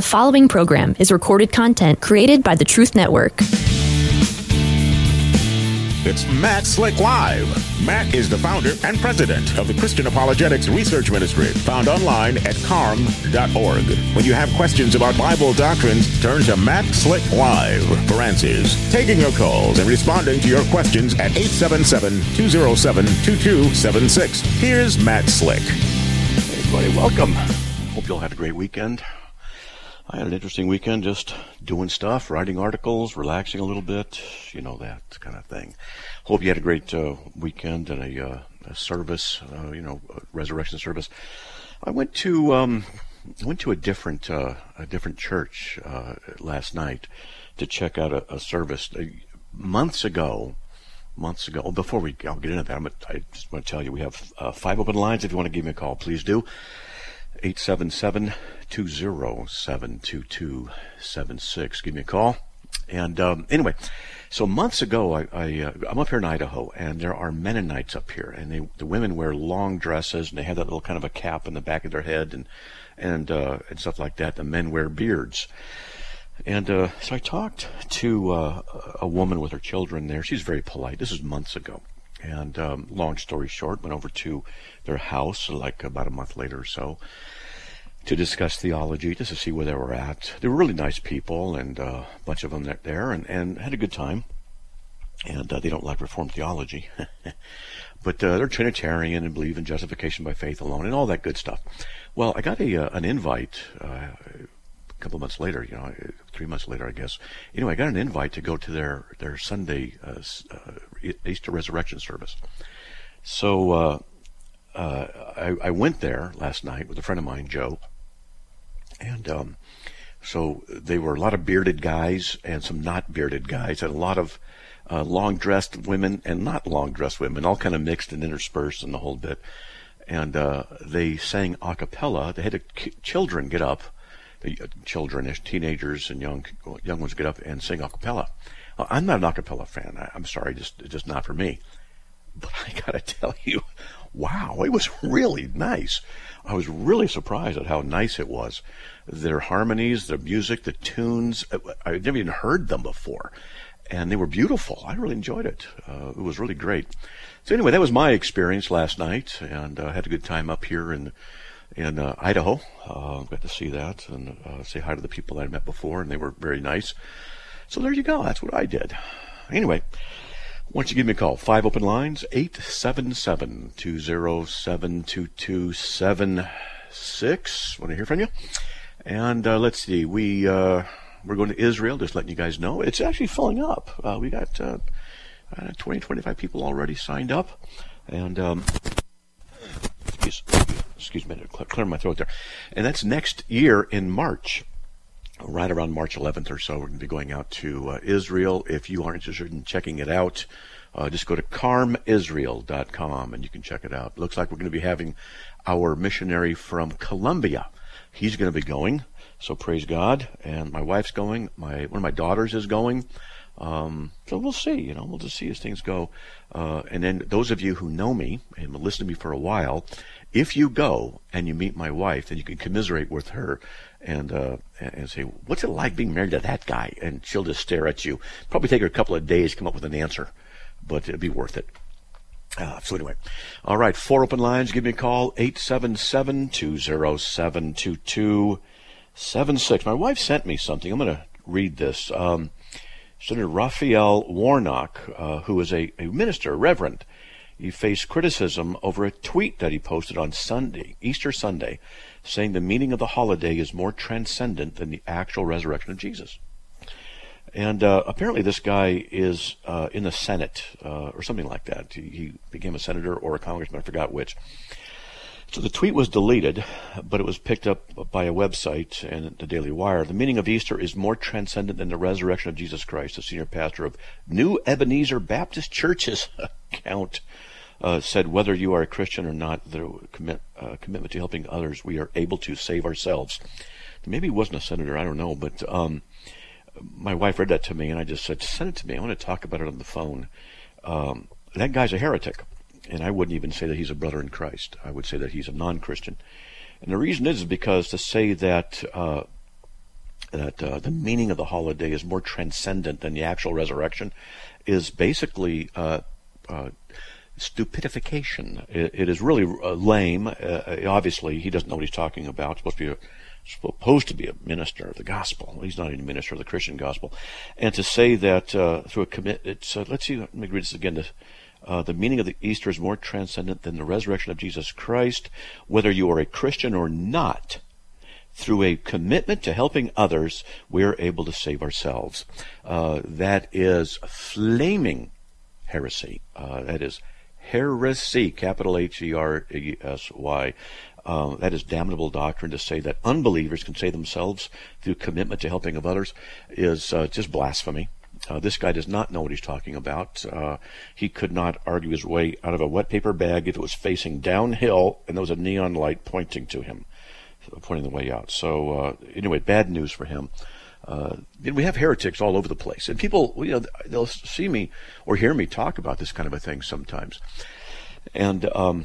The following program is recorded content created by the Truth Network. It's Matt Slick Live. Matt is the founder and president of the Christian Apologetics Research Ministry, found online at carm.org. When you have questions about Bible doctrines, turn to Matt Slick Live for answers. Taking your calls and responding to your questions at 877-207-2276. Here's Matt Slick. Hey, everybody, welcome. Hope you all had a great weekend. I had an interesting weekend, just doing stuff, writing articles, relaxing a little bit, you know, that kind of thing. Hope you had a great weekend and a service, a resurrection service. I went to a different church last night to check out a service. Months ago. Oh, before I'll get into that, I just want to tell you we have 5 open lines. If you want to give me a call, please do. 877-207-2276. Give me a call. And anyway, so months ago, I'm up here in Idaho, and there are Mennonites up here, and the women wear long dresses, and they have that little kind of a cap in the back of their head, and stuff like that. The men wear beards. And so I talked to a woman with her children there. She's very polite. This is months ago. And long story short, went over to their house like about a month later or so to discuss theology, just to see where they were at. They were really nice people, and a bunch of them there, and had a good time. And they don't like Reformed theology. But they're Trinitarian and believe in justification by faith alone and all that good stuff. Well, I got an invite a couple of months later, 3 months later, I guess. Anyway, I got an invite to go to their Sunday Easter resurrection service. So I went there last night with a friend of mine, Joe, and so they were a lot of bearded guys and some not bearded guys, and a lot of long-dressed women and not long-dressed women, all kind of mixed and interspersed in the whole bit. And they sang a cappella. They had children get up. The children, teenagers and young ones get up and sing a cappella. I'm not an a cappella fan. I'm sorry, just not for me. But I gotta tell you, wow, it was really nice. I was really surprised at how nice it was. Their harmonies, their music, the tunes, I'd never even heard them before. And they were beautiful. I really enjoyed it. It was really great. So anyway, that was my experience last night, and I had a good time up here in Idaho. Got to see that and say hi to the people that I met before, and they were very nice. So there you go. That's what I did. Anyway, why don't you give me a call? 5 open lines, 877-207-2276. Want to hear from you? And let's see. We're going to Israel, just letting you guys know. It's actually filling up. We got 20, 25 people already signed up. And excuse me, clear my throat there. And that's next year in March, right around March 11th or so. We're going to be going out to Israel. If you are interested in checking it out, just go to carmisrael.com and you can check it out. Looks like we're going to be having our missionary from Colombia. He's going to be going, so praise God. And my wife's going. One of my daughters is going. So we'll see, we'll just see as things go. And then those of you who know me and will listen to me for a while, if you go and you meet my wife, then you can commiserate with her and say, what's it like being married to that guy? And she'll just stare at you. Probably take her a couple of days to come up with an answer, but it'll be worth it. So anyway, all right, 4 open lines. Give me a call, 877-207-2276. My wife sent me something. I'm going to read this. Senator Raphael Warnock, who is a minister, a reverend, he faced criticism over a tweet that he posted on Sunday, Easter Sunday, saying the meaning of the holiday is more transcendent than the actual resurrection of Jesus. And apparently this guy is in the Senate or something like that. He became a senator or a congressman, I forgot which. So the tweet was deleted, but it was picked up by a website and the Daily Wire. The meaning of Easter is more transcendent than the resurrection of Jesus Christ, the senior pastor of New Ebenezer Baptist Church's account said, whether you are a Christian or not, the commitment to helping others, we are able to save ourselves. Maybe he wasn't a senator, I don't know, but my wife read that to me, and I just said, send it to me. I want to talk about it on the phone. That guy's a heretic. And I wouldn't even say that he's a brother in Christ. I would say that he's a non-Christian. And the reason is because to say that that the meaning of the holiday is more transcendent than the actual resurrection is basically stupidification. It is really lame. Obviously, he doesn't know what he's talking about. Supposed to be a minister of the gospel. He's not even a minister of the Christian gospel. And to say that through a let's see, let me read this again. The meaning of the Easter is more transcendent than the resurrection of Jesus Christ, whether you are a Christian or not. Through a commitment to helping others, we are able to save ourselves. That is flaming heresy. That is heresy, capital H-E-R-E-S-Y. That is damnable doctrine. To say that unbelievers can save themselves through commitment to helping of others is just blasphemy. This guy does not know what he's talking about. He could not argue his way out of a wet paper bag if it was facing downhill and there was a neon light pointing to him, pointing the way out. So anyway, bad news for him. We have heretics all over the place, and people, they'll see me or hear me talk about this kind of a thing sometimes, and and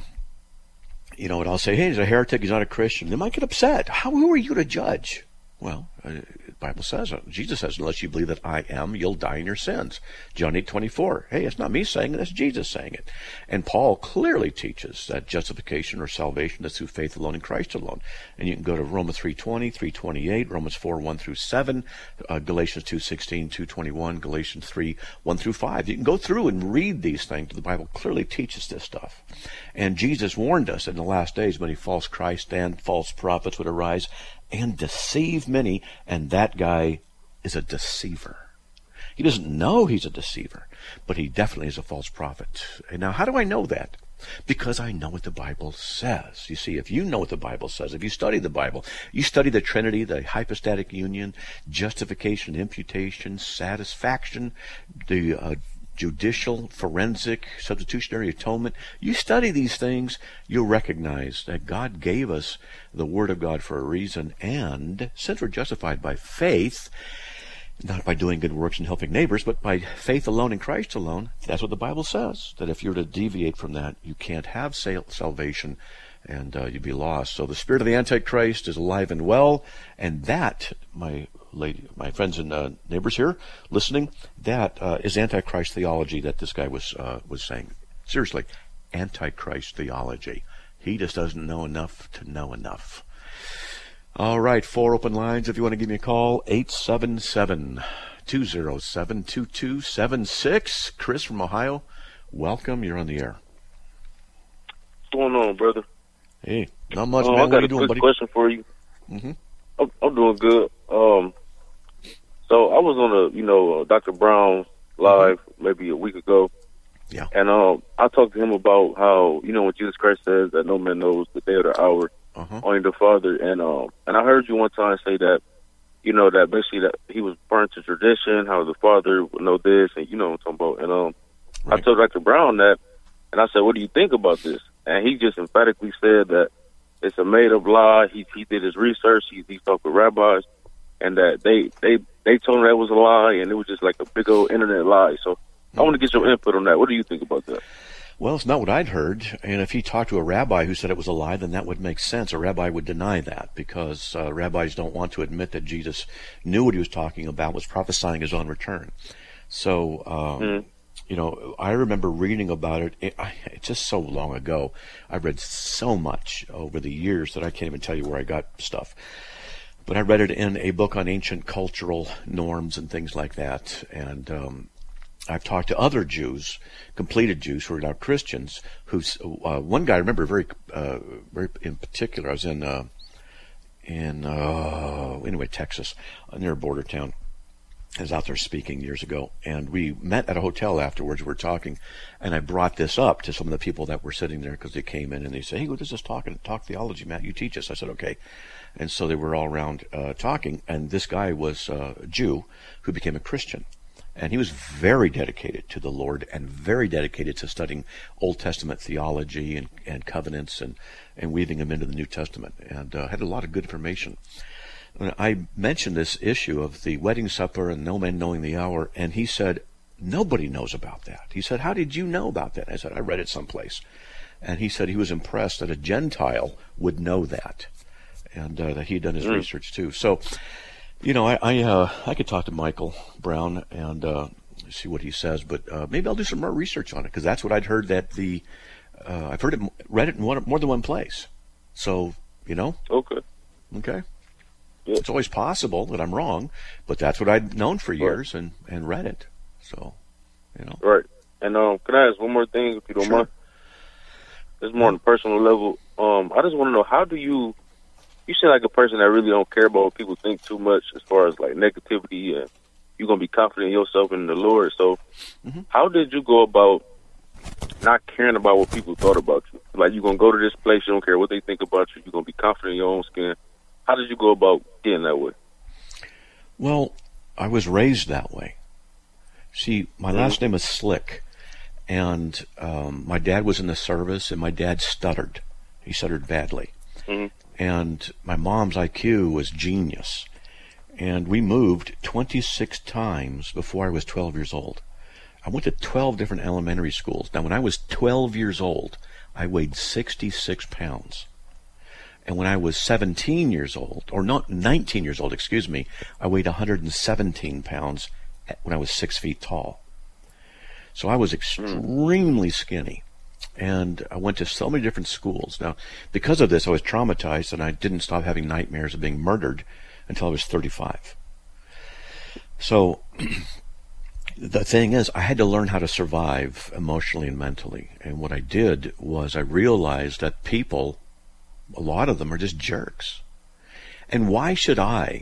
I'll say, hey, he's a heretic, he's not a Christian. They might get upset. Who are you to judge? Well, the Bible says, Jesus says, unless you believe that I am, you'll die in your sins. John 8:24. Hey, it's not me saying it, it's Jesus saying it. And Paul clearly teaches that justification or salvation is through faith alone in Christ alone. And you can go to Romans 3:20, 3:28, Romans 4:1-7, Galatians 2:16, 2:21, Galatians 3:1-5. You can go through and read these things. The Bible clearly teaches this stuff. And Jesus warned us in the last days many false Christs and false prophets would arise and deceive many, and that guy is a deceiver. He doesn't know he's a deceiver, but he definitely is a false prophet. And now, how do I know that? Because I know what the Bible says. You see, if you know what the Bible says, if you study the Bible, you study the Trinity, the hypostatic union, justification, imputation, satisfaction, the judicial, forensic, substitutionary atonement. You study these things, you'll recognize that God gave us the Word of God for a reason, and since we're justified by faith, not by doing good works and helping neighbors, but by faith alone in Christ alone, that's what the Bible says, that if you're to deviate from that, you can't have salvation, and you'd be lost. So the spirit of the Antichrist is alive and well, and that, my friends and neighbors here listening, that is Antichrist theology that this guy was saying. Seriously, Antichrist theology. He just doesn't know enough to know enough. All right, 4 open lines. If you want to give me a call, 877-207-2276. Chris from Ohio, welcome. You're on the air. What's going on, brother? Hey, not much, man. I got a quick question for you. Mm-hmm. I'm doing good. So I was on Dr. Brown live maybe a week ago. Yeah. And I talked to him about how, when Jesus Christ says that no man knows the day or the hour, only the Father. And I heard you one time say that, that basically that he was referring to tradition, how the Father would know this, and you know what I'm talking about. And right. I told Dr. Brown that, and I said, what do you think about this? And he just emphatically said that it's a made-up lie. He did his research. He talked with rabbis, and that they told him that was a lie, and it was just like a big old internet lie. So I want to get your input on that. What do you think about that? Well, it's not what I'd heard. And if he talked to a rabbi who said it was a lie, then that would make sense. A rabbi would deny that because rabbis don't want to admit that Jesus knew what he was talking about, was prophesying his own return. So, I remember reading about it. It's just so long ago. I read so much over the years that I can't even tell you where I got stuff. But I read it in a book on ancient cultural norms and things like that. And I've talked to other Jews, completed Jews who are now Christians. Who's one guy I remember very in particular. I was in Texas, near a border town. I was out there speaking years ago, and we met at a hotel afterwards. We were talking, and I brought this up to some of the people that were sitting there because they came in and they said, "Hey, what is this talk theology, Matt? You teach us." I said, "Okay." And so they were all around talking, and this guy was a Jew who became a Christian. And he was very dedicated to the Lord and very dedicated to studying Old Testament theology and covenants and weaving them into the New Testament, and had a lot of good information. I mentioned this issue of the wedding supper and no man knowing the hour, and he said, nobody knows about that. He said, how did you know about that? I said, I read it someplace. And he said he was impressed that a Gentile would know that, and that he had done his research too. So I could talk to Michael Brown and see what he says, but maybe I'll do some more research on it, because that's what I'd heard, that I've read it in more than one place. So, Okay. Okay. Yeah. It's always possible that I'm wrong, but that's what I'd known for years and read it. So, Right. And can I ask one more thing, if you don't Sure. mind? This is more on a personal level. I just want to know, how do you seem like a person that really don't care about what people think too much, as far as like negativity, and you're going to be confident in yourself and in the Lord. So how did you go about not caring about what people thought about you? Like, you're going to go to this place, you don't care what they think about you, you're going to be confident in your own skin. How did you go about getting that way? Well, I was raised that way. See, my last name is Slick, and my dad was in the service, and my dad stuttered. He stuttered badly. And my mom's IQ was genius. And we moved 26 times before I was 12 years old. I went to 12 different elementary schools. Now, when I was 12 years old, I weighed 66 pounds. And when I was 17 years old, or not 19 years old, excuse me, I weighed 117 pounds when I was 6 feet tall. So I was extremely skinny. And I went to so many different schools. Now, because of this, I was traumatized, and I didn't stop having nightmares of being murdered until I was 35. So the thing is, I had to learn how to survive emotionally and mentally. And what I did was I realized that people, a lot of them, are just jerks. And why should I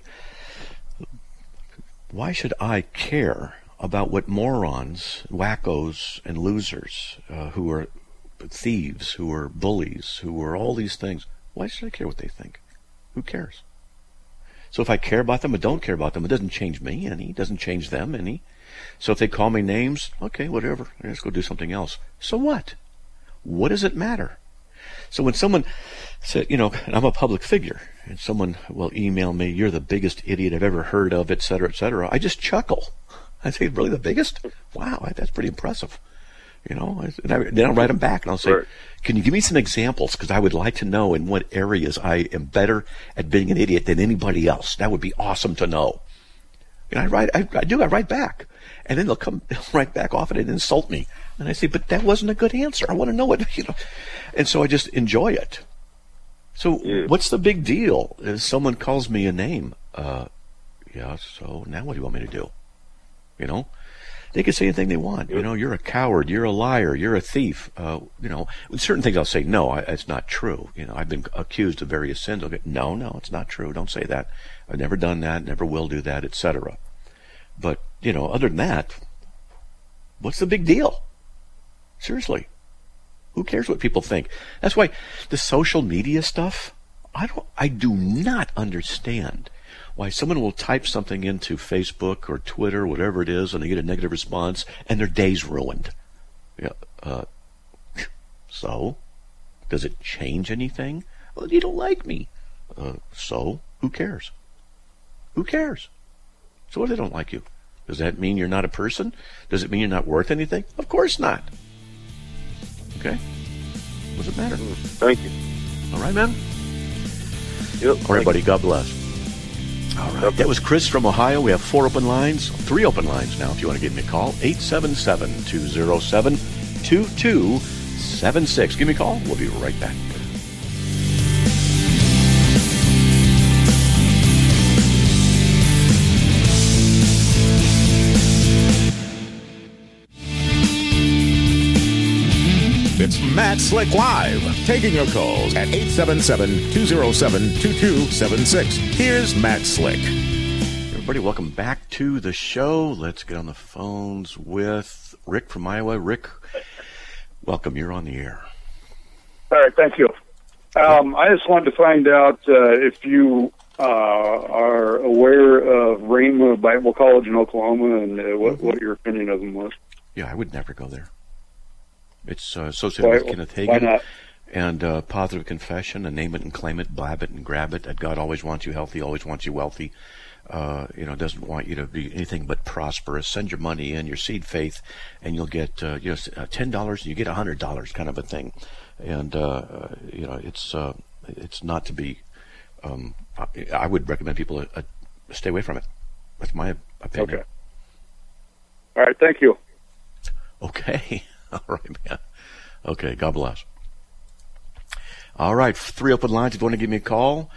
care about what morons, wackos, and losers who are thieves, who are bullies, who are all these things, why should I care what they think? Who cares? So if I care about them or don't care about them, it doesn't change me any. It doesn't change them any. So if they call me names, okay, whatever. Let's go do something else. So what? What does it matter? So when someone said, and I'm a public figure, and someone will email me, "You're the biggest idiot I've ever heard of," et cetera, I just chuckle. I say, "Really, the biggest? Wow, that's pretty impressive." And then I'll write them back, and I'll say, Right. "Can you give me some examples? Because I would like to know in what areas I am better at being an idiot than anybody else. That would be awesome to know." And I write back. And then they'll write back often and insult me. And I say, "But that wasn't a good answer. I want to know it." And so I just enjoy it. So what's the big deal if someone calls me a name? Yeah, so now what do you want me to do? They can say anything they want. You're a coward, you're a liar, you're a thief. Certain things I'll say, no, it's not true. I've been accused of various sins. I'll go, no, it's not true. Don't say that. I've never done that, never will do that, etc. But, other than that, what's the big deal? Seriously. Who cares what people think? That's why the social media stuff, I do not understand why someone will type something into Facebook or Twitter, whatever it is, and they get a negative response, and their day's ruined. So? Does it change anything? Well, you don't like me. So? Who cares? Who cares? So what if they don't like you? Does that mean you're not a person? Does it mean you're not worth anything? Of course not. Okay? What does it matter? Thank you. All right, man? Yep. All right, buddy. God bless. All right. That was Chris from Ohio. We have 3 open lines now if you want to give me a call. 877-207-2276. Give me a call. We'll be right back. It's Matt Slick Live, taking your calls at 877-207-2276. Here's Matt Slick. Everybody, welcome back to the show. Let's get on the phones with Rick from Iowa. Rick, welcome. You're on the air. All right, thank you. I just wanted to find out if you are aware of Rhema Bible College in Oklahoma and what your opinion of them was. Yeah, I would never go there. It's associated with Kenneth Hagin. Why not? And positive confession, and name it and claim it, blab it and grab it, that God always wants you healthy, always wants you wealthy, doesn't want you to be anything but prosperous. Send your money in, your seed faith, and you'll get $10 and you get $100 kind of a thing. And it's not to be. I would recommend people stay away from it. That's my opinion. Okay. All right. Thank you. Okay. All right, man. Okay. God bless. All right. 3 open lines. If you want to give me a call,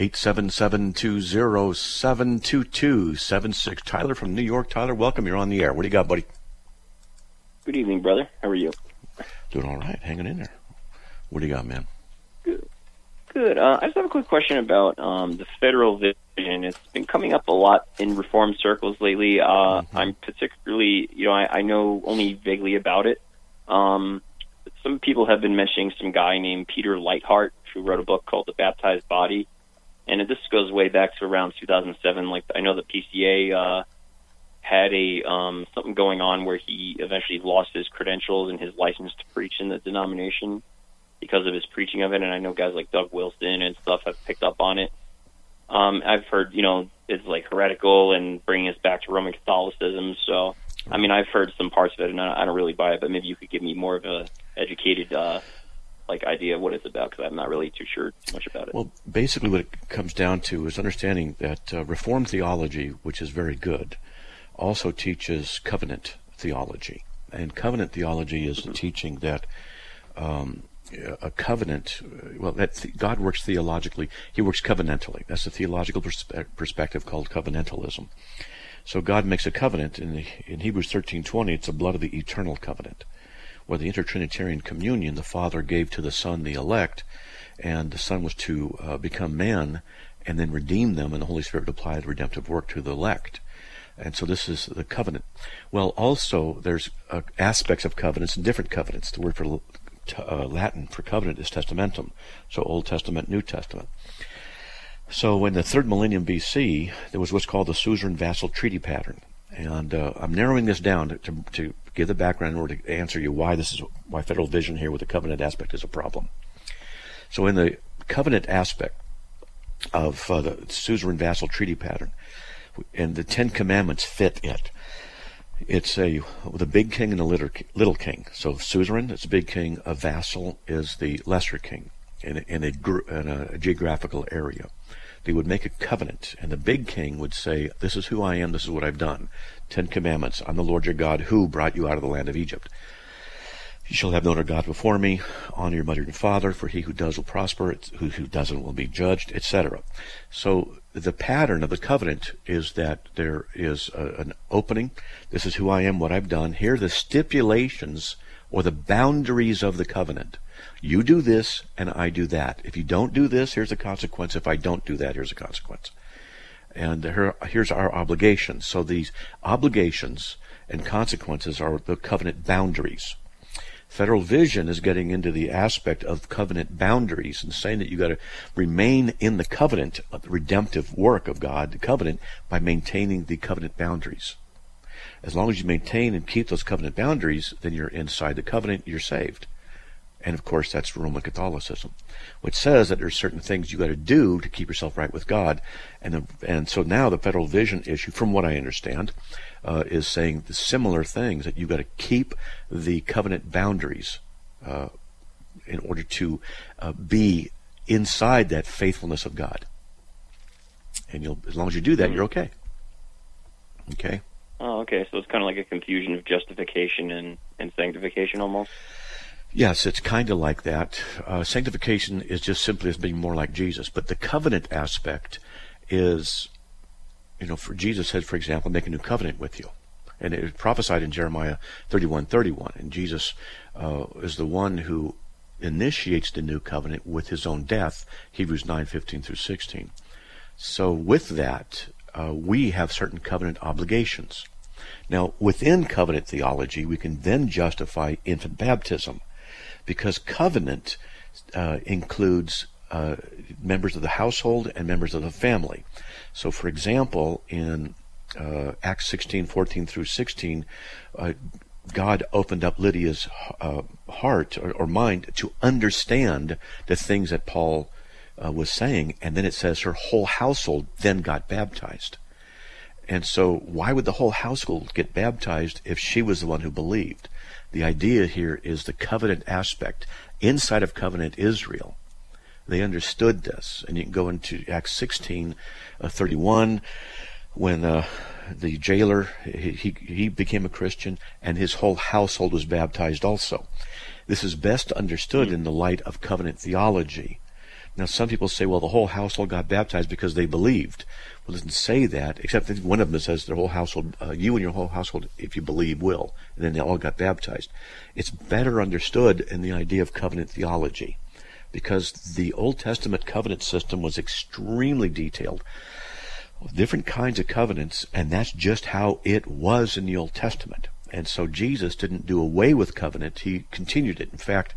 877-207-2276. Tyler from New York. Tyler, welcome. You're on the air. What do you got, buddy? Good evening, brother. How are you? Doing all right. Hanging in there. What do you got, man? Good. I just have a quick question about the federal vision. It's been coming up a lot in reform circles lately. I'm particularly, I know only vaguely about it. Some people have been mentioning some guy named Peter Leithart who wrote a book called The Baptized Body. And this goes way back to around 2007. Like, I know the PCA had something going on where he eventually lost his credentials and his license to preach in the denomination because of his preaching of it, and I know guys like Doug Wilson and stuff have picked up on it. I've heard, it's like heretical and bringing us back to Roman Catholicism. So, I mean, I've heard some parts of it, and I don't really buy it, but maybe you could give me more of a educated idea of what it's about, because I'm not really too much about it. Well, basically what it comes down to is understanding that Reformed theology, which is very good, also teaches covenant theology. And covenant theology is the teaching that a covenant, God works theologically. He works covenantally. That's a theological perspective called covenantalism. So God makes a covenant. In Hebrews 13:20, it's the blood of the eternal covenant, where the intertrinitarian communion, the Father gave to the Son the elect, and the Son was to become man and then redeem them, and the Holy Spirit applied redemptive work to the elect. And so this is the covenant. Well, also, there's aspects of covenants and different covenants. The word for Latin for covenant is testamentum, so Old Testament, New Testament. So in the 3rd millennium BC, there was what's called the suzerain vassal treaty pattern. And I'm narrowing this down to give the background in order to answer you why federal vision here with the covenant aspect is a problem. So in the covenant aspect of the suzerain vassal treaty pattern, and the 10 Commandments fit it. It's the big king and the little king. So suzerain is the big king. A vassal is the lesser king in a geographical area. They would make a covenant, and the big king would say, "This is who I am. This is what I've done." 10 Commandments. I'm the Lord your God who brought you out of the land of Egypt. You shall have no other God before me. Honor your mother and father, for he who does will prosper, who doesn't will be judged, etc. So the pattern of the covenant is that there is an opening. This is who I am, what I've done. Here are the stipulations or the boundaries of the covenant. You do this, and I do that. If you don't do this, here's a consequence. If I don't do that, here's a consequence. And here's our obligations. So these obligations and consequences are the covenant boundaries. Federal vision is getting into the aspect of covenant boundaries and saying that you got to remain in the covenant, the redemptive work of God, the covenant, by maintaining the covenant boundaries. As long as you maintain and keep those covenant boundaries, then you're inside the covenant, you're saved. And of course, that's Roman Catholicism, which says that there's certain things you got to do to keep yourself right with God. And so now the federal vision issue, from what I understand, is saying the similar things, that you've got to keep the covenant boundaries in order to be inside that faithfulness of God. And as long as you do that, you're okay. Okay? Oh, okay. So it's kind of like a confusion of justification and sanctification almost? Yes, it's kind of like that. Sanctification is just simply as being more like Jesus. But the covenant aspect is, for Jesus said, for example, make a new covenant with you. And it was prophesied in Jeremiah 31:31. And Jesus is the one who initiates the new covenant with his own death, Hebrews 9:15 through 16. So with that, we have certain covenant obligations. Now, within covenant theology, we can then justify infant baptism, because covenant includes members of the household and members of the family. So, for example, in Acts 16:14 through 16, God opened up Lydia's heart or mind to understand the things that Paul was saying, and then it says her whole household then got baptized. And so why would the whole household get baptized if she was the one who believed? The idea here is the covenant aspect. Inside of covenant Israel, They understood this. And you can go into Acts 16:31, when the jailer, he became a Christian, and his whole household was baptized also. This is best understood in the light of covenant theology. Now, some people say, well, the whole household got baptized because they believed. Well, it doesn't say that, except that one of them says their whole household, you and your whole household, if you believe, will. And then they all got baptized. It's better understood in the idea of covenant theology, because the Old Testament covenant system was extremely detailed. Different kinds of covenants, and that's just how it was in the Old Testament. And so Jesus didn't do away with covenant. He continued it. In fact,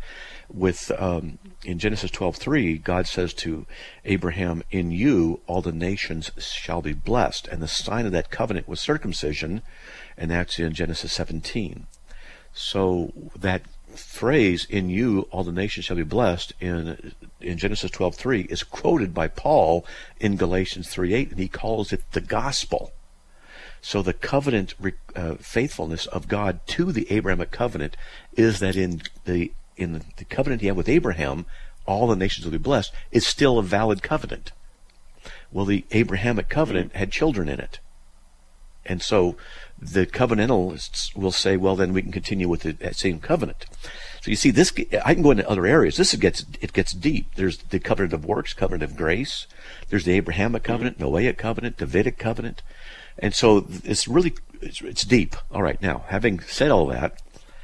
in Genesis 12:3, God says to Abraham, in you all the nations shall be blessed. And the sign of that covenant was circumcision, and that's in Genesis 17. So that phrase, in you all the nations shall be blessed, in Genesis 12:3 is quoted by Paul in Galatians 3:8, and he calls it the gospel. So the covenant faithfulness of God to the Abrahamic covenant is that in the covenant he had with Abraham, all the nations will be blessed, is still a valid covenant. Well, the Abrahamic covenant had children in it. And so the covenantalists will say, well, then we can continue with that same covenant. So you see, this, I can go into other areas. It gets deep. There's the covenant of works, covenant of grace. There's the Abrahamic covenant, Noahic covenant, Davidic covenant. And so it's deep. All right, now, having said all that,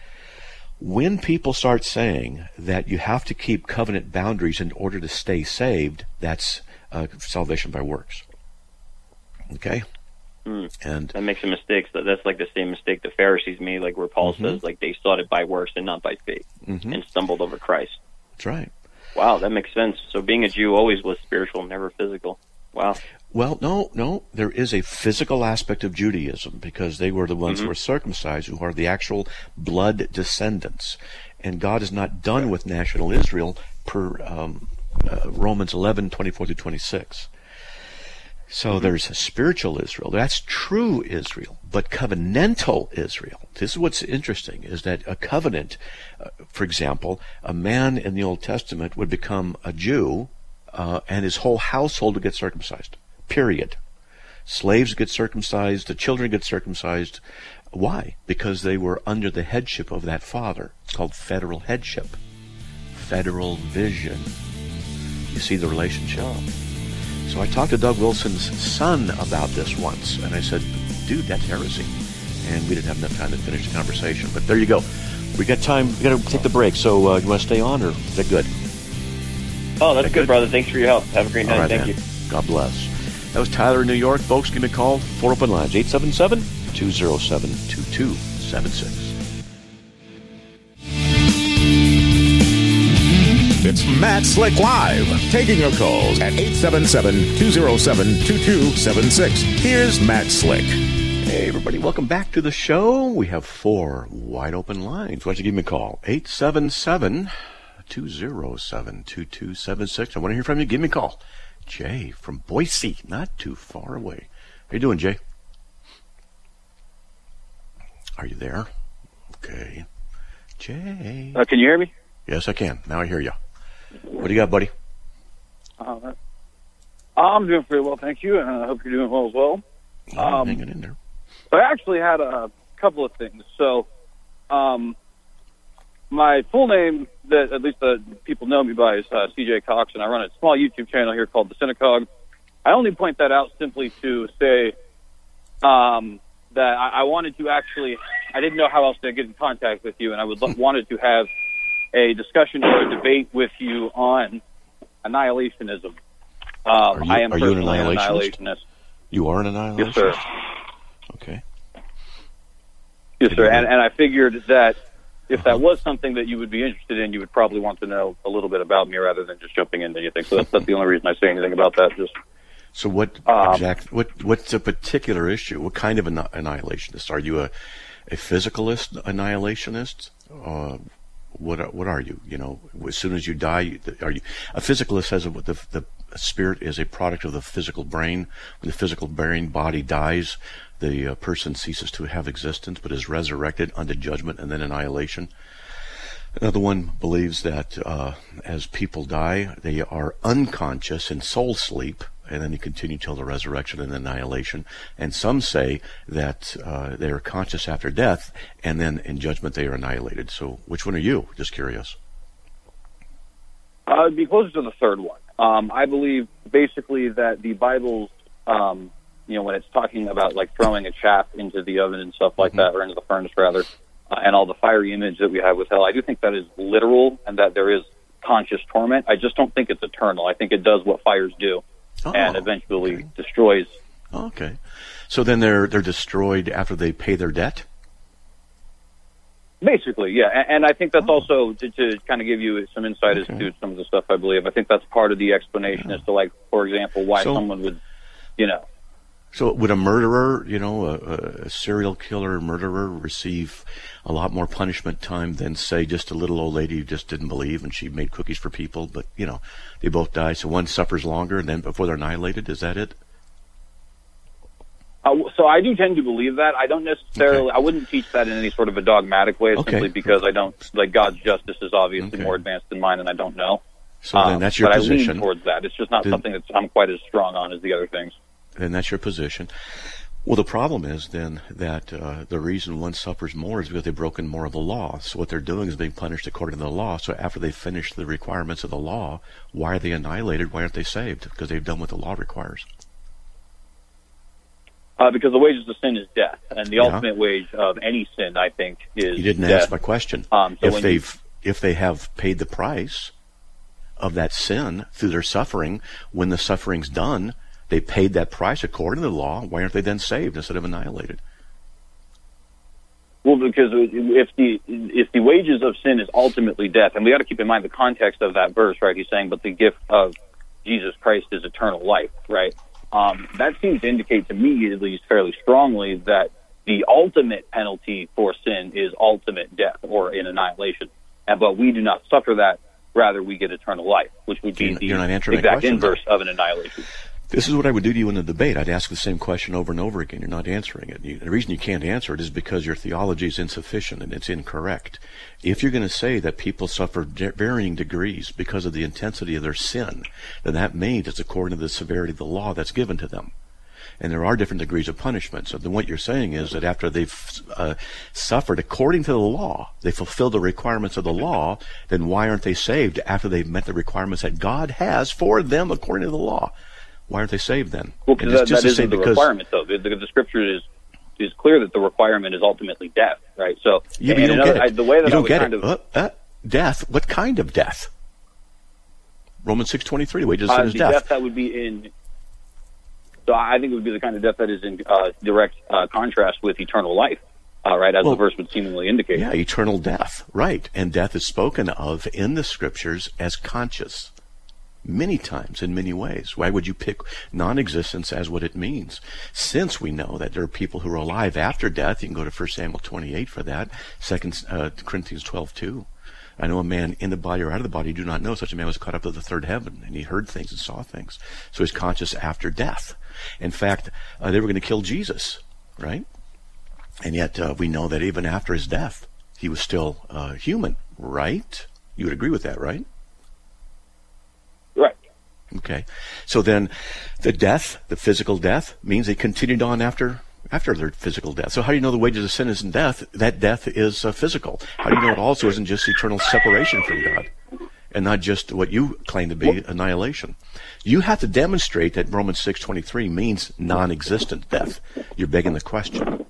when people start saying that you have to keep covenant boundaries in order to stay saved, that's salvation by works. Okay? And that makes a mistake. So that's like the same mistake the Pharisees made, like where Paul says, like they sought it by works and not by faith, and stumbled over Christ. That's right. Wow, that makes sense. So being a Jew always was spiritual, never physical. Wow. Well, no. There is a physical aspect of Judaism, because they were the ones who were circumcised, who are the actual blood descendants. And God is not done with national Israel per Romans 11:24-26. So there's spiritual Israel. That's true Israel. But covenantal Israel, this is what's interesting, is that a covenant, for example, a man in the Old Testament would become a Jew, and his whole household would get circumcised. Period. Slaves get circumcised, the children get circumcised. Why? Because they were under the headship of that father. It's called federal headship. Federal vision. You see the relationship? So I talked to Doug Wilson's son about this once, and I said, dude, that's heresy. And we didn't have enough time to finish the conversation. But there you go. We got time. We got to take the break. So you want to stay on, or is that good? Oh, that's good, brother. Thanks for your help. Have a great night. Right, Thank man. you. God bless. That was Tyler in New York. Folks, give me a call. 4 open lines, 877-207-2276. It's Matt Slick Live, taking your calls at 877-207-2276. Here's Matt Slick. Hey, everybody. Welcome back to the show. We have 4 wide open lines. Why don't you give me a call? 877-207-2276. I want to hear from you. Give me a call. Jay from Boise, not too far away. How you doing, Jay? Are you there? Okay. Jay. Can you hear me? Yes, I can. Now I hear you. What do you got, buddy? I'm doing pretty well, thank you, and I hope you're doing well as well. I'm hanging in there. I actually had a couple of things. So, my full name, that at least the people know me by, is CJ Cox, and I run a small YouTube channel here called The Synagogue. I only point that out simply to say that I wanted to actually, I didn't know how else to get in contact with you, and I wanted to have a discussion or a debate with you on annihilationism. Are you an personally annihilationist? You are an annihilationist? Yes, sir. Okay. Yes, sir. And I figured that if that was something that you would be interested in, you would probably want to know a little bit about me rather than just jumping into anything. So that's the only reason I say anything about that. So what's a particular issue? What kind of an annihilationist? Are you a physicalist annihilationist? What are you? You know, as soon as you die, are you a physicalist? Says the spirit is a product of the physical brain. When the physical brain body dies, the person ceases to have existence, but is resurrected unto judgment and then annihilation. Another one believes that as people die, they are unconscious in soul sleep, and then they continue till the resurrection and annihilation. And some say that they are conscious after death, and then in judgment they are annihilated. So which one are you? Just curious. I'd be closer to the third one. I believe basically that the Bible's, when it's talking about like throwing a chaff into the oven and stuff like that, or into the furnace rather, and all the fiery image that we have with hell, I do think that is literal and that there is conscious torment. I just don't think it's eternal. I think it does what fires do and eventually destroys. Okay. So then they're destroyed after they pay their debt? Basically, yeah. And I think that's also to kind of give you some insight as to some of the stuff I believe. I think that's part of the explanation as to, like, for example, why someone would, So would a murderer, a serial killer murderer receive a lot more punishment time than, say, just a little old lady who just didn't believe and she made cookies for people, but, they both die, so one suffers longer and then before they're annihilated? Is that it? So I do tend to believe that. I don't necessarily, I wouldn't teach that in any sort of a dogmatic way, simply because I don't, like, God's justice is obviously more advanced than mine and I don't know. So then that's your position. But I lean towards that. It's just not something that I'm quite as strong on as the other things. Then that's your position. Well, the problem is then that the reason one suffers more is because they've broken more of the law. So what they're doing is being punished according to the law. So after they finish the requirements of the law, why are they annihilated? Why aren't they saved? Because they've done what the law requires. Because the wages of sin is death, and the ultimate wage of any sin, I think, is You didn't death. ask my question. If they have paid the price of that sin through their suffering, when the suffering's done, they paid that price according to the law, why aren't they then saved instead of annihilated? Well, because if the wages of sin is ultimately death, and we got to keep in mind the context of that verse, right? He's saying, but the gift of Jesus Christ is eternal life, right? That seems to indicate to me, at least fairly strongly, that the ultimate penalty for sin is ultimate death or in annihilation. But we do not suffer that. Rather, we get eternal life, which would be the exact inverse of an annihilation. This is what I would do to you in the debate. I'd ask the same question over and over again. You're not answering it. The reason you can't answer it is because your theology is insufficient and it's incorrect. If you're going to say that people suffer varying degrees because of the intensity of their sin, then that means it's according to the severity of the law that's given to them. And there are different degrees of punishment. So then what you're saying is that after they've suffered according to the law, they fulfill the requirements of the law, then why aren't they saved after they've met the requirements that God has for them according to the law? Why aren't they saved then? Well, because that isn't the requirement, though. The scripture is clear that the requirement is ultimately death, right? So, you don't get it. The way that you don't get it. Death? What kind of death? Romans 6:23. The wages of sin is death. Death that would be in. So I think it would be the kind of death that is in direct contrast with eternal life, right? As the verse would seemingly indicate. Yeah, eternal death, right? And death is spoken of in the scriptures as conscious. Many times, in many ways. Why would you pick non-existence as what it means? Since we know that there are people who are alive after death, you can go to 1 Samuel 28 for that, 2 Corinthians 12:2. I know a man in the body or out of the body, do not know. Such a man was caught up to the third heaven, and he heard things and saw things. So he's conscious after death. In fact, they were going to kill Jesus, right? And yet we know that even after his death, he was still human, right? You would agree with that, right? Right. Okay. So then the death, the physical death, means they continued on after their physical death. So how do you know the wages of sin isn't death? That death is physical. How do you know it also isn't just eternal separation from God and not just what you claim to be annihilation? You have to demonstrate that Romans 6:23 means non-existent death. You're begging the question.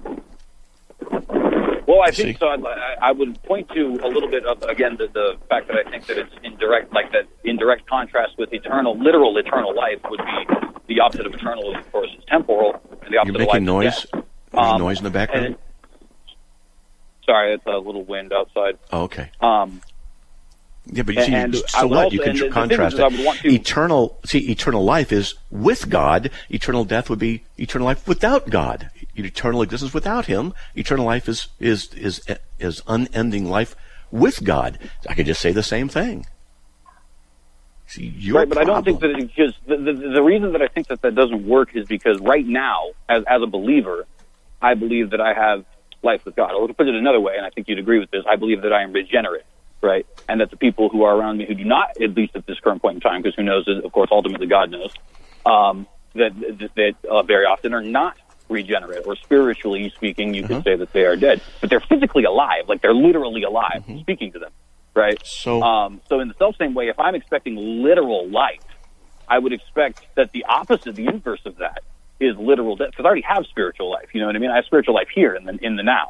Well, I think so. I would point to a little bit of, again, the fact that I think that it's in direct contrast with literal eternal life would be the opposite of eternal, of course, is temporal, and the opposite You're making of life noise. is death. There's noise in the background. Sorry, it's a little wind outside. Oh, okay. Yeah, but you see, so what? You can contrast it. Eternal life is with God. Eternal death would be eternal life without God. Eternal existence without Him. Eternal life is unending life with God. I could just say the same thing. See, right, but I don't think that because the reason that I think that doesn't work is because right now, as a believer, I believe that I have life with God. Or to put it another way, and I think you'd agree with this, I believe that I am regenerate, right? And that the people who are around me who do not, at least at this current point in time, because who knows, of course, ultimately God knows, that very often are not regenerate, or spiritually speaking, you could say that they are dead. But they're physically alive, like they're literally alive, speaking to them, right? So in the self-same way, if I'm expecting literal life, I would expect that the opposite, the inverse of that, is literal death, because I already have spiritual life. You know what I mean? I have spiritual life here in the now.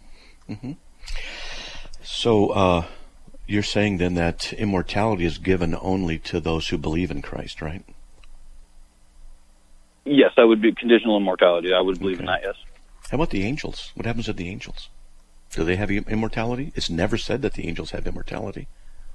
So you're saying then that immortality is given only to those who believe in Christ, right? Yes, that would be conditional immortality. I would believe in that, yes. How about the angels? What happens to the angels? Do they have immortality? It's never said that the angels have immortality.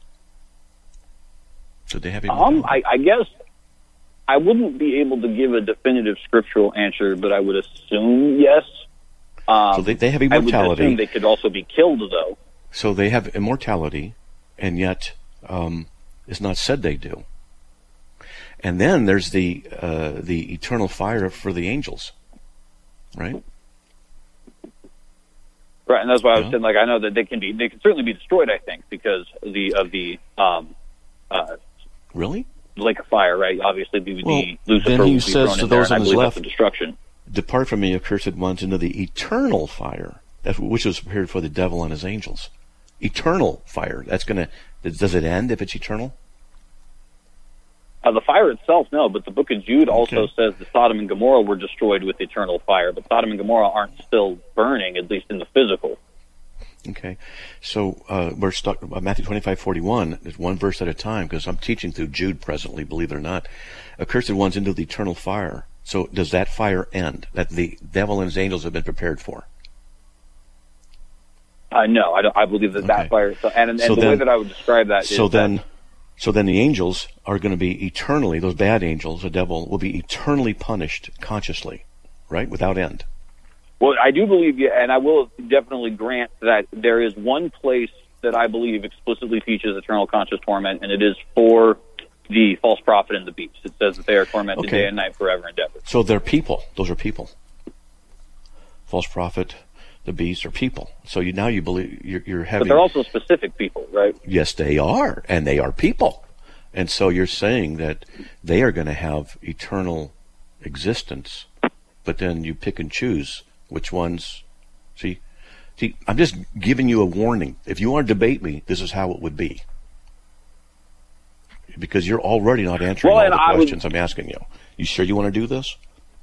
Do they have immortality? I guess I wouldn't be able to give a definitive scriptural answer, but I would assume yes. So they have immortality. I would assume they could also be killed, though. So they have immortality, and yet it's not said they do. And then there's the eternal fire for the angels, right? Right, and that's why I was saying, like, I know that they can certainly be destroyed. I think because of the really lake of fire, right? Obviously, the Lucifer then will he be says thrown to in there, those and I on his believe left, that's the destruction. "Depart from me, accursed ones, into the eternal fire, which was prepared for the devil and his angels." Eternal fire. Does it end if it's eternal? The fire itself, no, but the book of Jude also says that Sodom and Gomorrah were destroyed with eternal fire, but Sodom and Gomorrah aren't still burning, at least in the physical. Okay, so we're stuck Matthew 25:41. There's one verse at a time, because I'm teaching through Jude presently, believe it or not. Accursed ones into the eternal fire. So does that fire end, that the devil and his angels have been prepared for? No, I believe that fire, and the way that I would describe that is So then the angels are going to be eternally, those bad angels, the devil, will be eternally punished consciously, right? Without end. Well, I do believe, and I will definitely grant that there is one place that I believe explicitly teaches eternal conscious torment, and it is for the false prophet and the beast. It says that they are tormented day and night forever and ever. So they're people. Those are people. False prophet, the beast are people. So now you believe you're having... But they're also specific people, right? Yes, they are, and they are people. And so you're saying that they are going to have eternal existence, but then you pick and choose which ones. See, I'm just giving you a warning. If you want to debate me, this is how it would be. Because you're already not answering all the questions I'm asking you. You sure you want to do this?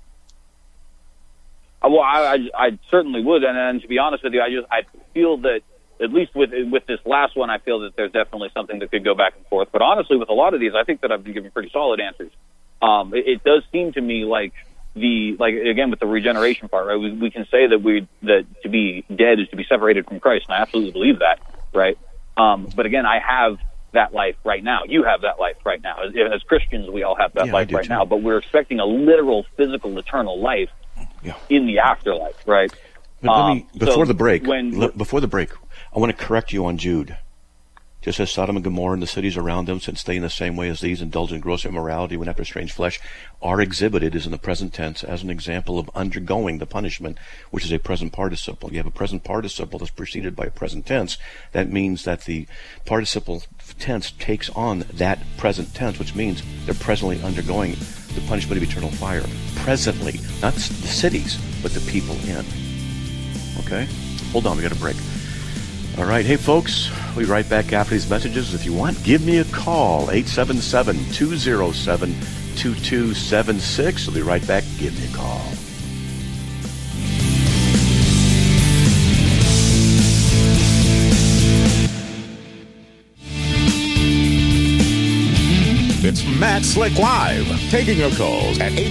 Well, I certainly would, and to be honest with you, I feel that at least with this last one, I feel that there's definitely something that could go back and forth. But honestly, with a lot of these, I think that I've been giving pretty solid answers. It does seem to me like again with the regeneration part, right? We can say that to be dead is to be separated from Christ, and I absolutely believe that, right? But again, I have that life right now. You have that life right now. As Christians, we all have that life right now. But we're expecting a literal, physical, eternal life in the afterlife, right? But before the break, I want to correct you on Jude. Just as Sodom and Gomorrah and the cities around them, since they in the same way as these indulge in gross immorality when after strange flesh, are exhibited is in the present tense as an example of undergoing the punishment, which is a present participle. You have a present participle that's preceded by a present tense. That means that the participle tense takes on that present tense, which means they're presently undergoing the punishment of eternal fire. Presently, not the cities, but the people in. Okay? Hold on, we got a break. All right, hey folks, we'll be right back after these messages. If you want, give me a call, 877-207-2276. We'll be right back. Give me a call. It's Matt Slick Live, taking your calls at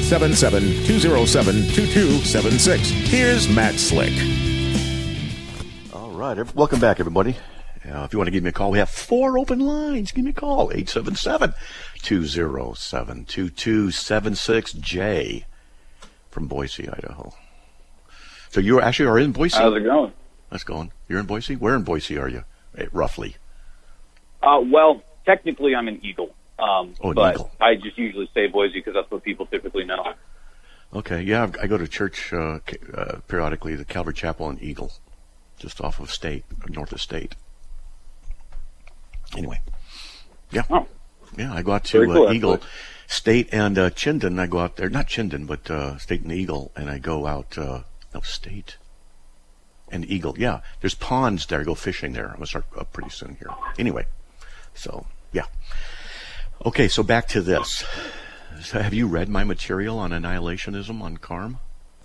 877-207-2276. Here's Matt Slick. All right, welcome back, everybody. If you want to give me a call, we have 4 open lines. Give me a call, 877-207-2276. Jay from Boise, Idaho. So you actually are in Boise? How's it going? That's going. You're in Boise? Where in Boise are you, roughly? Well, technically I'm in Eagle. But Eagle. I just usually say Boise because that's what people typically know. Okay, yeah, I go to church periodically, the Calvary Chapel in Eagle. just off of north of State. Anyway, yeah. Oh. Yeah, I go out to Cool, Eagle, actually. State and Chinden. I go out there, not Chinden, but State and Eagle, and I go out, State and Eagle. Yeah, there's ponds there. I go fishing there. I'm going to start up pretty soon here. Anyway, so, yeah. Okay, so back to this. So have you read my material on annihilationism on CARM?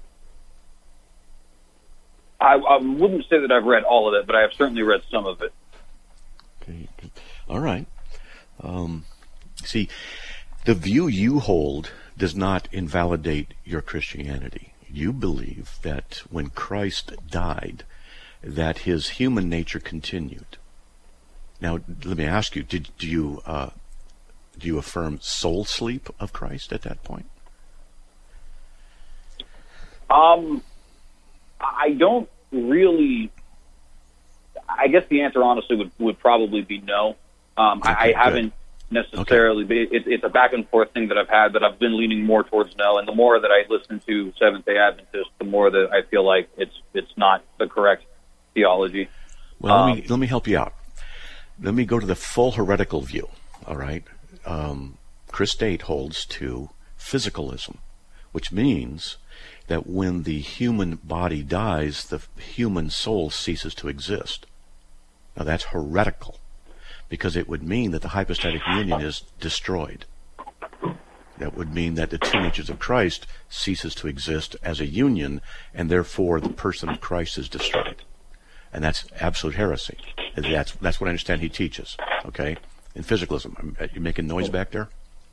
I wouldn't say that I've read all of it, but I have certainly read some of it. Okay. All right. See, the view you hold does not invalidate your Christianity. You believe that when Christ died, that his human nature continued. Now, let me ask you: do you affirm soul sleep of Christ at that point? I don't really. I guess the answer, honestly, would probably be no. I haven't necessarily, but it's a back and forth thing that I've had, but I've been leaning more towards no. And the more that I listen to Seventh-day Adventists, the more that I feel like it's not the correct theology. Well, let me help you out. Let me go to the full heretical view. All right, Chris State holds to physicalism, which means that when the human body dies, the human soul ceases to exist. Now that's heretical, because it would mean that the hypostatic union is destroyed. That would mean that the two natures of Christ ceases to exist as a union, and therefore the person of Christ is destroyed. And that's absolute heresy. That's what I understand he teaches, okay? In physicalism. You making noise back there?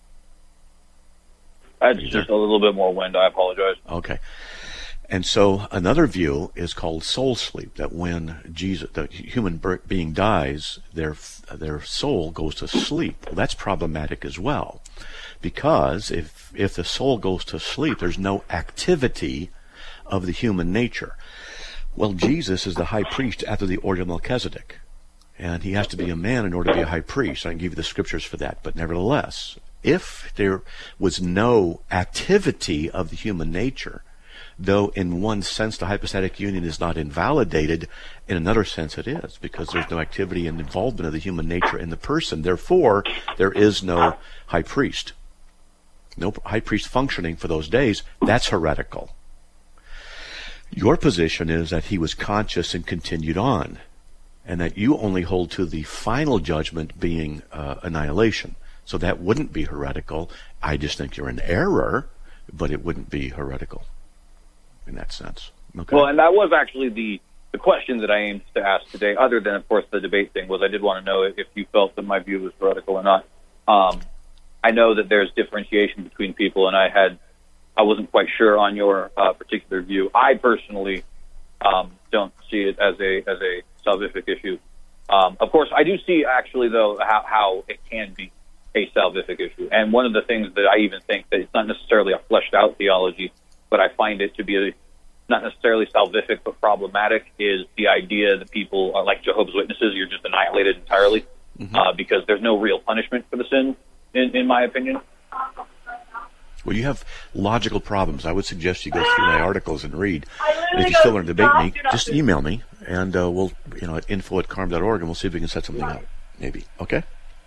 That's just a little bit more wind. I apologize. Okay. And so another view is called soul sleep, that when the human being dies, their soul goes to sleep. Well, that's problematic as well, because if the soul goes to sleep, there's no activity of the human nature. Well, Jesus is the high priest after the order of Melchizedek, and he has to be a man in order to be a high priest. I can give you the scriptures for that, but nevertheless, if there was no activity of the human nature, though in one sense the hypostatic union is not invalidated, in another sense it is, because there's no activity and involvement of the human nature in the person. Therefore, there is no high priest. No high priest functioning for those days. That's heretical. Your position is that he was conscious and continued on, and that you only hold to the final judgment being annihilation. So that wouldn't be heretical. I just think you're in error, but it wouldn't be heretical in that sense. Okay. Well, and that was actually the question that I aimed to ask today, other than, of course, the debate thing, was I did want to know if you felt that my view was heretical or not. I know that there's differentiation between people, and I wasn't quite sure on your particular view. I personally don't see it as a salvific issue. Of course, I do see, actually, though, how it can be a salvific issue. And one of the things that I even think that it's not necessarily a fleshed out theology, but I find it to be not necessarily salvific but problematic, is the idea that people are like Jehovah's Witnesses, you're just annihilated entirely, because there's no real punishment for the sin, in my opinion. Well, you have logical problems. I would suggest you go through my articles and read. And if you still want to debate me, just email me, and we'll, at info@carm.org, and we'll see if we can set something up, maybe. Okay?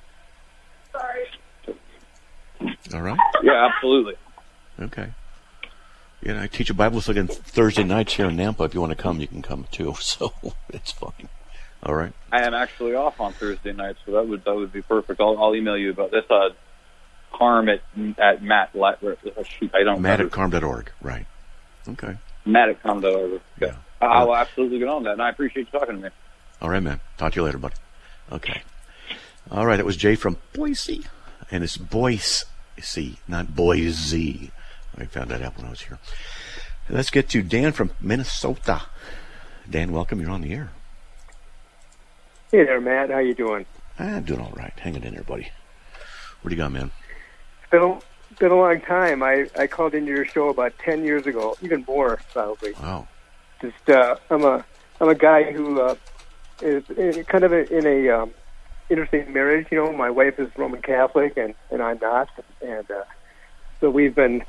All right? Yeah, absolutely. Okay. I teach a Bible study on Thursday nights here in Nampa. If you want to come, you can come too. So it's fine. All right. I am actually off on Thursday nights, so that would be perfect. I'll email you about this. Carm at Matt. Shoot, I don't. Matt at carm.org. Right. Okay. Matt at carm.org. Okay. Yeah. I will absolutely get on that, and I appreciate you talking to me. All right, man. Talk to you later, buddy. Okay. All right. It was Jay from Boise, and it's Boise, not Boise. I found that out when I was here. Let's get to Dan from Minnesota. Dan, welcome. You're on the air. Hey there, Matt. How you doing? I'm doing all right. Hanging in there, buddy. What do you got, man? It's been a long time. I called into your show about 10 years ago, even more, probably. Wow. Just I'm a guy who is kind of in a interesting marriage. My wife is Roman Catholic and I'm not, and so we've been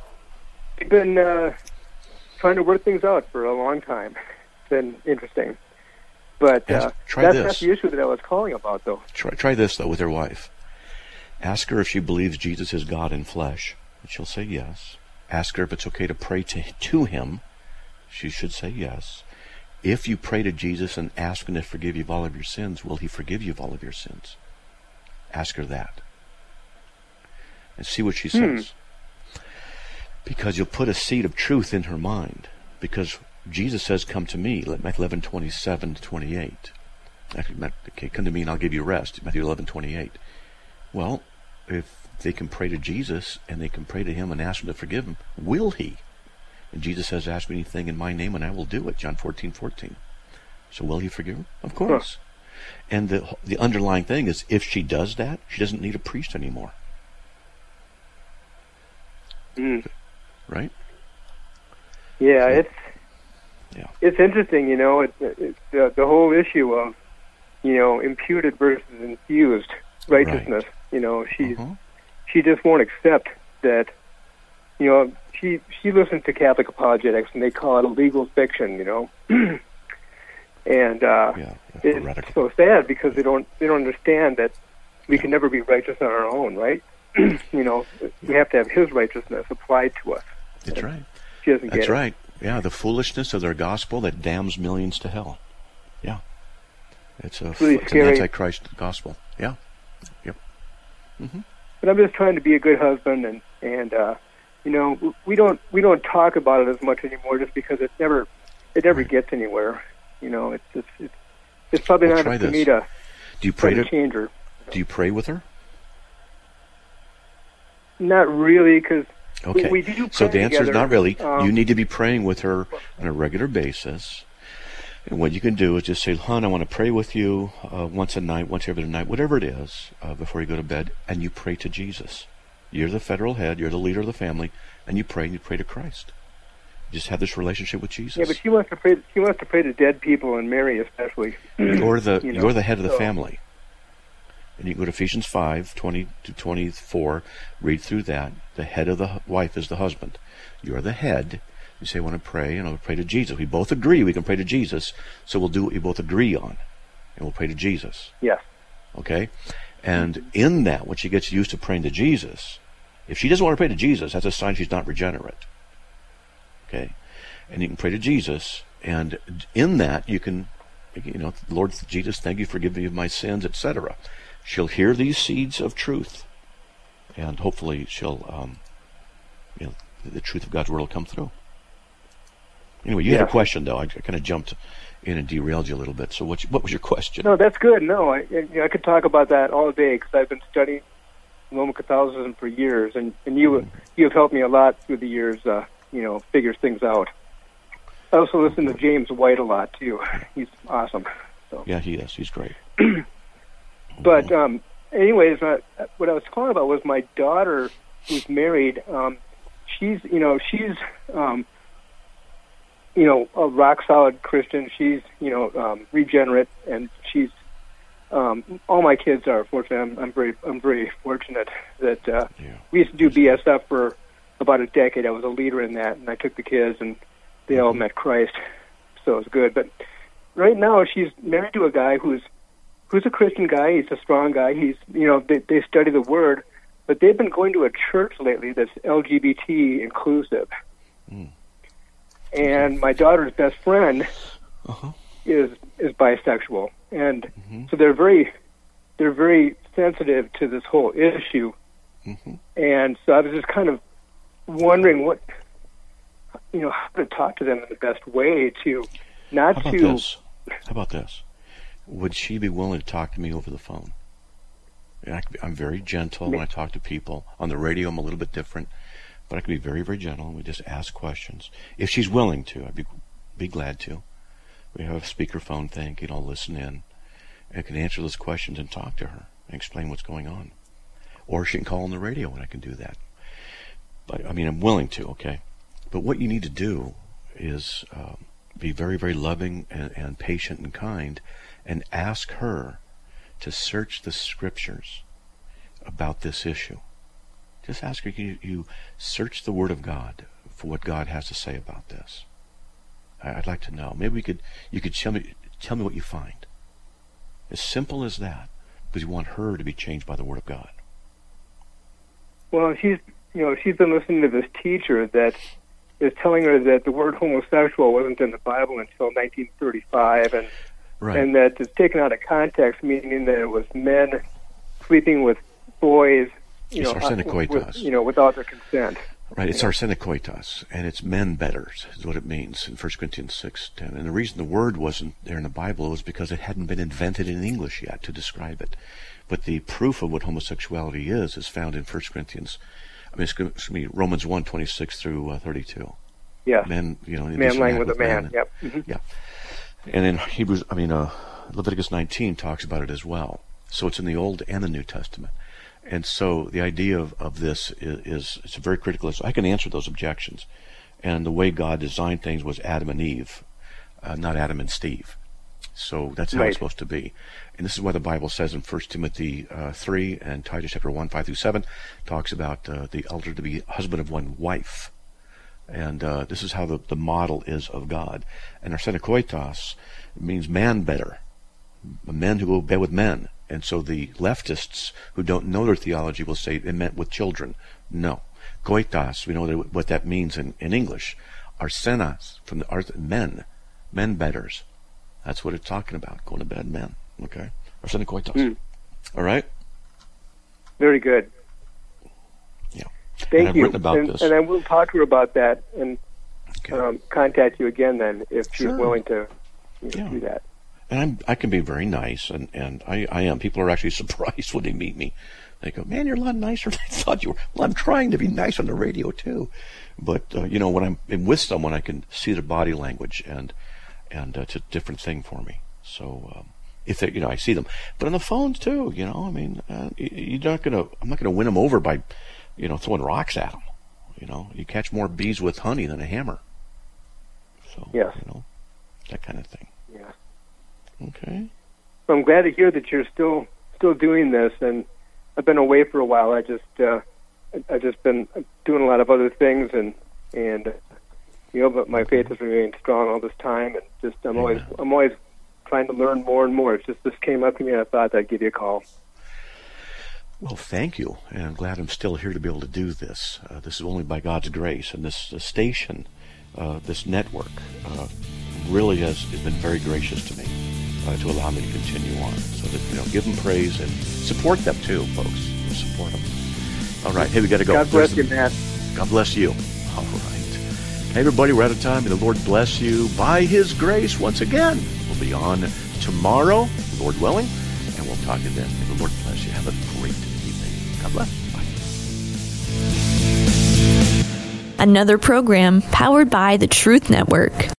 trying to work things out for a long time. It's been interesting. But try that's this. not the issue that I was calling about, though. Try this, though, with your wife. Ask her if she believes Jesus is God in flesh, and she'll say yes. Ask her if it's okay to pray to him. She should say yes. If you pray to Jesus and ask him to forgive you of all of your sins, will he forgive you of all of your sins? Ask her that. And see what she says. Because you'll put a seed of truth in her mind. Because Jesus says, come to me, Matthew 11:27-28. Okay, come to me and I'll give you rest, Matthew 11:28. Well, if they can pray to Jesus and they can pray to him and ask him to forgive them, will he? And Jesus says, ask me anything in my name and I will do it, John 14:14. So will he forgive them? Of course. And the underlying thing is, if she does that, she doesn't need a priest anymore. Right? Yeah, so, it's interesting, you know, the whole issue of, you know, imputed versus infused righteousness. Right. You know, she just won't accept that. You know, she listens to Catholic apologetics and they call it a legal fiction. You know, and it's so sad because they don't understand that we can never be righteous on our own, right? You know, we have to have his righteousness applied to us. That's right. She doesn't get it. That's right. Yeah, the foolishness of their gospel that damns millions to hell. Yeah. It's really it's scary. An antichrist gospel. Yeah. Yep. But I'm just trying to be a good husband, and you know, we don't talk about it as much anymore, just because it never gets anywhere. You know, it's probably not up to me to change her. Do you pray with her? Not really, because okay. we do pray so the answer together. Is not really. You need to be praying with her on a regular basis. And what you can do is just say, hon, I want to pray with you once a night, once every other night, whatever it is, before you go to bed, and you pray to Jesus. You're the federal head, you're the leader of the family, and you pray to Christ. You just have this relationship with Jesus. Yeah, but she wants to pray to dead people, and Mary especially. You're the head of the family. And you can go to Ephesians 5:20-24, read through that. The head of the wife is the husband. You're the head. You say, I want to pray, and I'll pray to Jesus. We both agree we can pray to Jesus, so we'll do what we both agree on, and we'll pray to Jesus. Yes. Okay? And in that, when she gets used to praying to Jesus, if she doesn't want to pray to Jesus, that's a sign she's not regenerate. Okay? And you can pray to Jesus, and in that, you can, you know, Lord Jesus, thank you for forgiving me of my sins, etc. She'll hear these seeds of truth, and hopefully she'll, you know, the truth of God's word will come through. Anyway, you had a question, though. I kind of jumped in and derailed you a little bit. So what was your question? No, that's good. No, I could talk about that all day because I've been studying Roman Catholicism for years, and you have helped me a lot through the years, you know, figure things out. I also listen to James White a lot, too. He's awesome. So. Yeah, he is. He's great. But anyways, what I was calling about was my daughter who's married. She's a rock solid Christian. She's, regenerate, and she's, all my kids are. Fortunately, I'm very fortunate that we used to do BSF for about a decade. I was a leader in that, and I took the kids, and they all met Christ, so it was good. But right now, she's married to a guy who's a Christian guy. He's a strong guy. He's, they study the Word, but they've been going to a church lately that's LGBT inclusive. And my daughter's best friend is bisexual, and so they're very sensitive to this whole issue. And so I was just kind of wondering how to talk to them in the best way to not How about this? Would she be willing to talk to me over the phone? I'm very gentle when I talk to people. On the radio, I'm a little bit different, but I can be very, very gentle, and we just ask questions. If she's willing to, I'd be glad to. We have a speakerphone thing, listen in. And I can answer those questions and talk to her and explain what's going on. Or she can call on the radio, and I can do that. But, I'm willing to, okay? But what you need to do is be very, very loving and patient and kind, and ask her to search the scriptures about this issue. Just ask her, you search the Word of God for what God has to say about this. I'd like to know. Maybe you could Tell me what you find. As simple as that, because you want her to be changed by the Word of God. Well, she's been listening to this teacher that is telling her that the word homosexual wasn't in the Bible until 1935, and that it's taken out of context, meaning that it was men sleeping with boys, without their consent. Right, it's arsenokoitos, and it's men betters, is what it means in 1 Corinthians 6:10. And the reason the word wasn't there in the Bible was because it hadn't been invented in English yet to describe it. But the proof of what homosexuality is found in Romans 1:26 through 32. Yeah. Men, man lying with a man. Yep. Mm-hmm. Yeah. And in Leviticus 19 talks about it as well. So it's in the Old and the New Testament. And so the idea of this is it's very critical. I can answer those objections. And the way God designed things was Adam and Eve, not Adam and Steve. So that's how it's supposed to be. And this is why the Bible says in 1 Timothy 3 and Titus chapter 1, 5 through 7, talks about the elder to be husband of one wife. And this is how the model is of God. And arsenokoitos means man better, men who go bed with men. And so the leftists who don't know their theology will say it meant with children. No. Koitos, we know what that means in English. Arsenas, from the men betters. That's what it's talking about, going to bed men. Okay? Arsenokoitos. All right? Very good. Yeah. Thank you. This. And I will talk to her about that and contact you again then if she's willing to do that. And I can be very nice, and I am. People are actually surprised when they meet me. They go, man, you're a lot nicer than I thought you were. Well, I'm trying to be nice on the radio, too. But, when I'm with someone, I can see their body language, and it's a different thing for me. So, if they, I see them. But on the phones, too, I'm not going to win them over by, throwing rocks at them. You catch more bees with honey than a hammer. So, that kind of thing. Yeah. Okay. Well, I'm glad to hear that you're still doing this, and I've been away for a while. I've just been doing a lot of other things, and but my faith has remained strong all this time, and I'm always trying to learn more and more. It's just this came up to me, and I thought I'd give you a call. Well, thank you, and I'm glad I'm still here to be able to do this. This is only by God's grace, and this station, this network, really has been very gracious to me. To allow me to continue on, so that give them praise and support them too, folks. Support them. All right, hey, we got to go. God bless you, Matt. God bless you. All right, hey, everybody, we're out of time. May the Lord bless you by His grace once again. We'll be on tomorrow, Lord willing, and we'll talk to you then. May the Lord bless you. Have a great evening. God bless. Bye. Another program powered by the Truth Network.